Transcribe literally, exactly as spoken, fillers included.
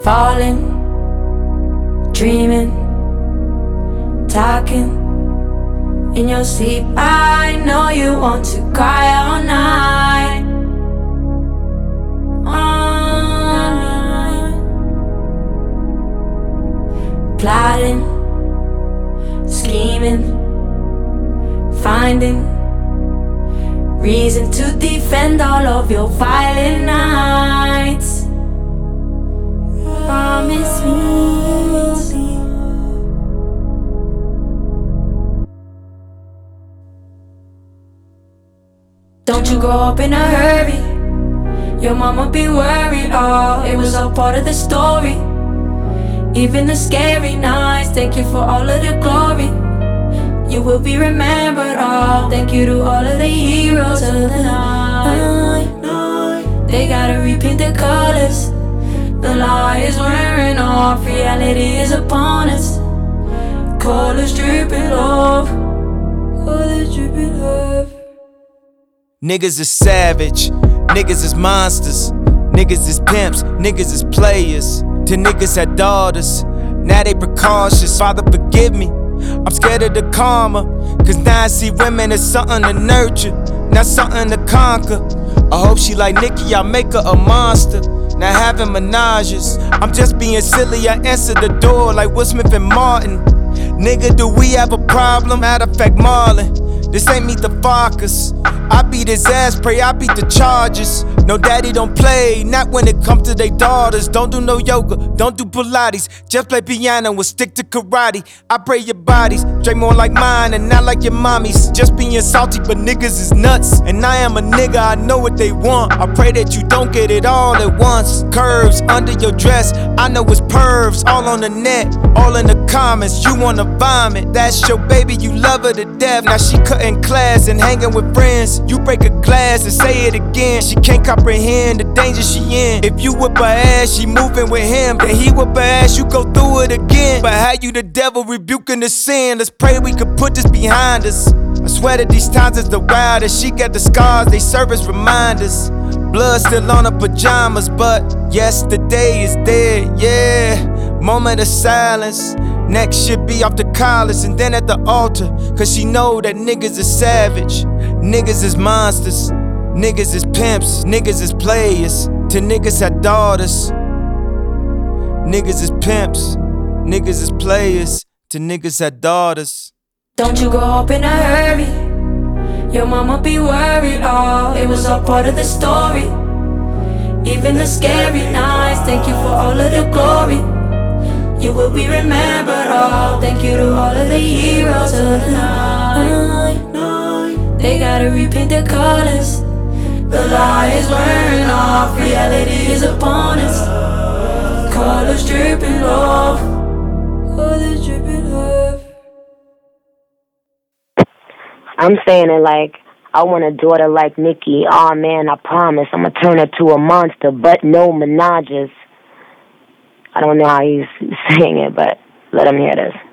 Falling, dreaming, talking in your sleep. I know you want to cry all night, all night. Plotting, scheming, finding reason to defend all of your violent nights. Promise me. Don't you grow up in a hurry. Your mama be worried. Oh, it was all part of the story. Even the scary nights, thank you for all of the glory. You will be remembered. Oh, thank you to all of the heroes of the night. They gotta repaint the colors. The lie is wearing off, reality is upon us. Colors dripping off, colors dripping off. Niggas is savage, niggas is monsters, niggas is pimps, niggas is players. To niggas had daughters, now they precautious. Father forgive me, I'm scared of the karma. Cause now I see women as something to nurture, not something to conquer. I hope she like Nicki, I make her a monster. Now having menages, I'm just being silly, I answer the door like Will Smith and Martin. Nigga, do we have a problem? Matter of fact, Marlon, this ain't Meet the Fockers. I beat his ass, pray I beat the charges. No daddy don't play, not when it comes to they daughters. Don't do no yoga, don't do Pilates. Just play piano and stick to karate. I pray your bodies drink more like mine and not like your mommy's. Just being salty, but niggas is nuts. And I am a nigga, I know what they want. I pray that you don't get it all at once. Curves under your dress, I know it's pervs. All on the net, all in the comments. You wanna vomit, that's your baby, you love her to death. Now she cutting class and hanging with friends. You break a glass and say it again. She can't comprehend the danger she in. If you whip her ass, she moving with him. Then he whip her ass, you go through it again. But how you the devil rebuking the sin? Let's pray we could put this behind us. I swear that these times is the wildest. She got the scars, they serve as reminders. Blood still on her pajamas, but yesterday is dead, yeah. Moment of silence. Next should be off the collars and then at the altar. Cause she know that niggas is savage, niggas is monsters, niggas is pimps, niggas is players. To niggas had daughters, niggas is pimps, niggas is players. To niggas had daughters. Don't you grow up in a hurry. Your mama be worried. Oh, it was all part of the story. Even the scary nights, thank you for all of the glory. You will be remembered. Oh, thank you to all of the heroes of the night. They gotta repaint the colors. The lie is wearing off, reality is upon us. Colors dripping off, colors dripping off. I'm saying it like, I want a daughter like Nicki. Aw, man, I promise I'ma turn her to a monster, but no menages. I don't know how he's saying it, but let him hear this.